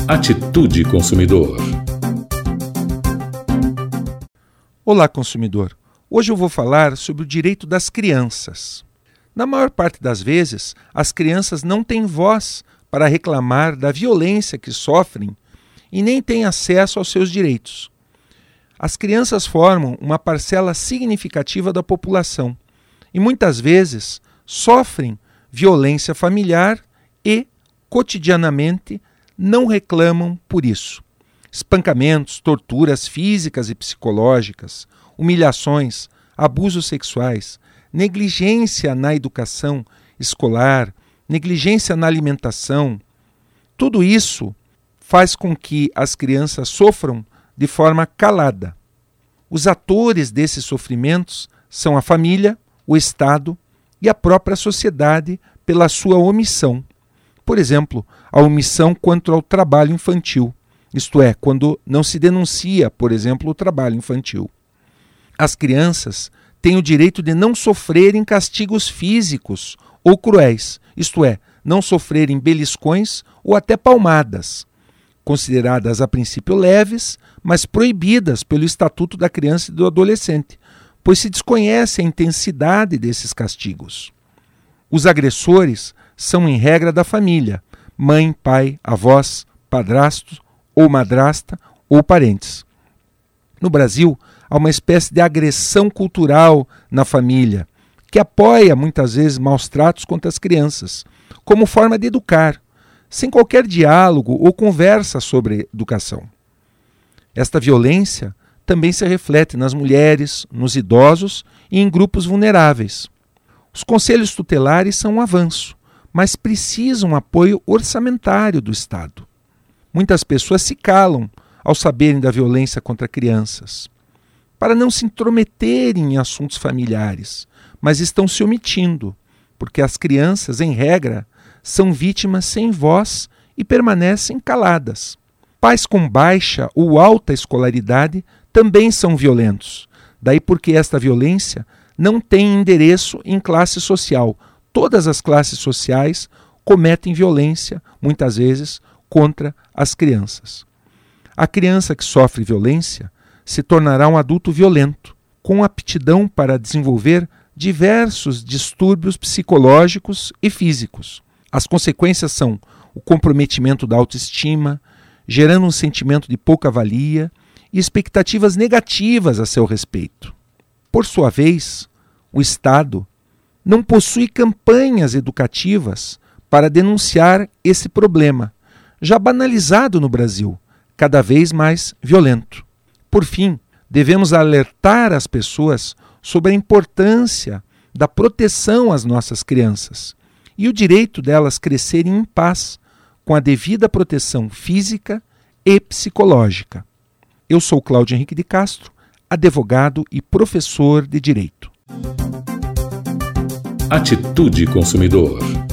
Atitude Consumidor. Olá, consumidor. Hoje eu vou falar sobre o direito das crianças. Na maior parte das vezes, as crianças não têm voz para reclamar da violência que sofrem e nem têm acesso aos seus direitos. As crianças formam uma parcela significativa da população e muitas vezes sofrem violência familiar e, cotidianamente, não reclamam por isso. Espancamentos, torturas físicas e psicológicas, humilhações, abusos sexuais, negligência na educação escolar, negligência na alimentação, tudo isso faz com que as crianças sofram de forma calada. Os atores desses sofrimentos são a família, o Estado e a própria sociedade pela sua omissão. Por exemplo, a omissão quanto ao trabalho infantil, isto é, quando não se denuncia, por exemplo, o trabalho infantil. As crianças têm o direito de não sofrerem castigos físicos ou cruéis, isto é, não sofrerem beliscões ou até palmadas, consideradas a princípio leves, mas proibidas pelo Estatuto da Criança e do Adolescente, pois se desconhece a intensidade desses castigos. Os agressores são, em regra, da família, mãe, pai, avós, padrasto ou madrasta ou parentes. No Brasil, há uma espécie de agressão cultural na família, que apoia muitas vezes maus tratos contra as crianças, como forma de educar, sem qualquer diálogo ou conversa sobre educação. Esta violência também se reflete nas mulheres, nos idosos e em grupos vulneráveis. Os conselhos tutelares são um avanço, mas precisam apoio orçamentário do Estado. Muitas pessoas se calam ao saberem da violência contra crianças, para não se intrometerem em assuntos familiares, mas estão se omitindo, porque as crianças, em regra, são vítimas sem voz e permanecem caladas. Pais com baixa ou alta escolaridade também são violentos, daí porque esta violência não tem endereço em classe social. Todas as classes sociais cometem violência, muitas vezes, contra as crianças. A criança que sofre violência se tornará um adulto violento, com aptidão para desenvolver diversos distúrbios psicológicos e físicos. As consequências são o comprometimento da autoestima, gerando um sentimento de pouca valia e expectativas negativas a seu respeito. Por sua vez, o Estado não possui campanhas educativas para denunciar esse problema, já banalizado no Brasil, cada vez mais violento. Por fim, devemos alertar as pessoas sobre a importância da proteção às nossas crianças e o direito delas crescerem em paz, com a devida proteção física e psicológica. Eu sou Cláudio Henrique de Castro, advogado e professor de Direito. Atitude Consumidor.